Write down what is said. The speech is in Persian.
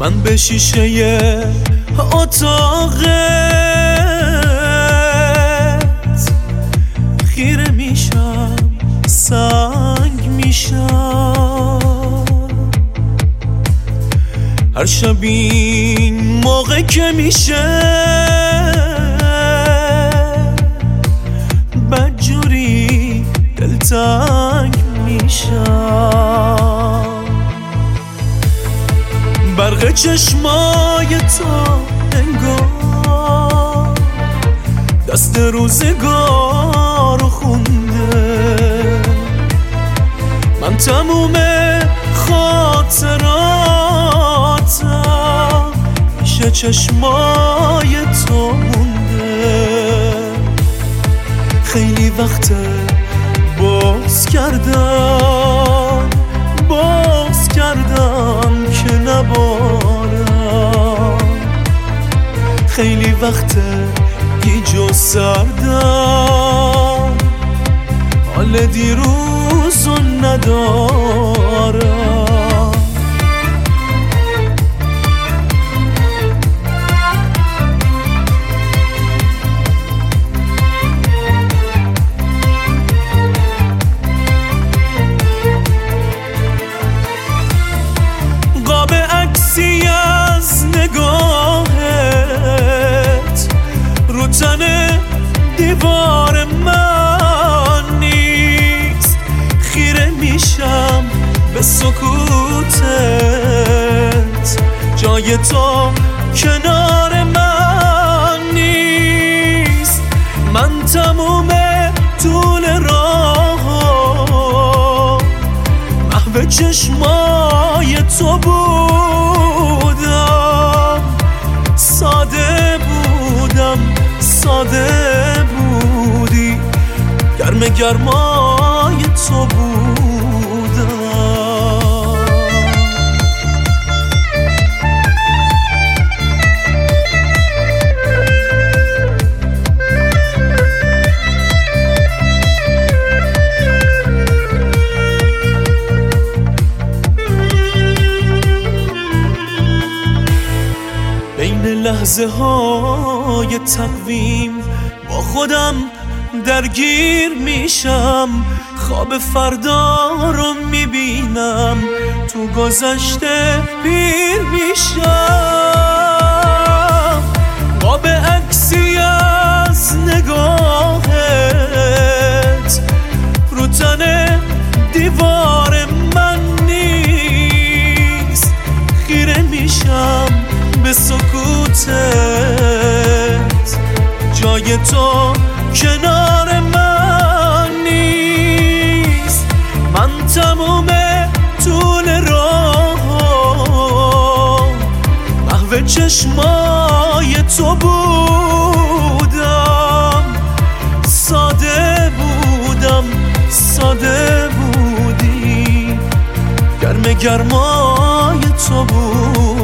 من به شیشه اتاقت خیره میشم، سنگ میشم. هر شب این موقع که میشه بدجوری دلتنگ میشم. برق چشمای تو انگار دست روزگارو خونده. من تموم خاطراتم پیش چشمای تو مونده. خیلی وقته باز کردم که نبارم. خیلی وقته گیج و سردم، حال دیروزو ندارم. قاب عکسی از نگاهت رو تن دیوار من نیست. خیره میشم به سکوتت، جای تو کنار من نیست. من تموم طول راه محو چشمای تو بودم. ساده بودی، گرمای تو بودم. بین لحظه های تقویم با خودم درگیر میشم. خواب فردا رو میبینم، تو گذشته پیر میشم. قاب عکسی از نگاهت رو تن دیوار من نیست. خیره میشم به سکوتت، جای تو کنار من نیست. من تموم طول راه محو چشمای تو بودم. ساده بودی، گرمای تو بود.